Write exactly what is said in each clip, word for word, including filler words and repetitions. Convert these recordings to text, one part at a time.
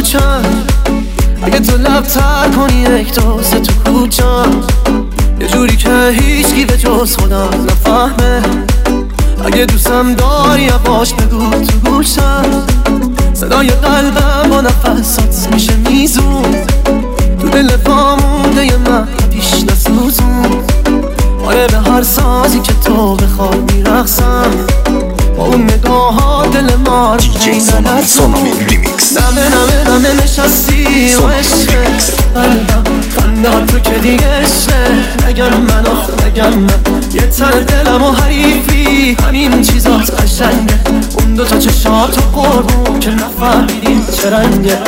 چند اگه تو لب تر کنی یک دوست تو کوچم، یه جوری که هیچکی به جز خودم نفهمه. اگه دوستم داری یواش بگو تو گوشم، صدای قلبم با نفسات میشه میزون، تو دل پا مونده یه من پیش نسوزون. آره به هر سازی که تو بخوای میرقصم، با اون نگاه ها دل ما رو نرسون. نمه نمه نمه نشستی و عشقه قلبم خنده ها تو که دیگه عشقه. نگم من آخ نگم من یه تن دلم و حریفی، همین چیزات قشنگه. اون دوتا چشات و قربون که نفهمیدیم چه رنگه.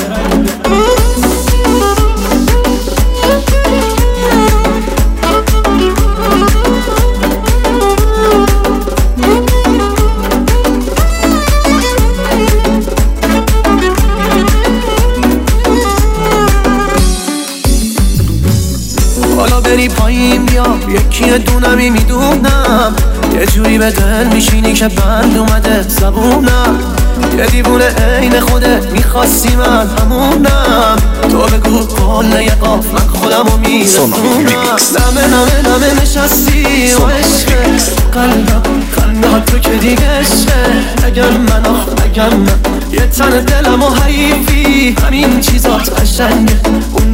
بری پایین بیا یکی دونمی میدونم، یه جوری به دل میشینی که بند اومده زبونم. یه دیوونه عین خودت میخواستی من همونم، تو بگو کل یه قاف من خودمو میرسونم. نمه نمه نمه نشستی و عشقه قلبم خنده ها تو که دیگه عشقه. نگم من آخ نگم من یه تن دلم و حریفی، همین چیزات قشنگه.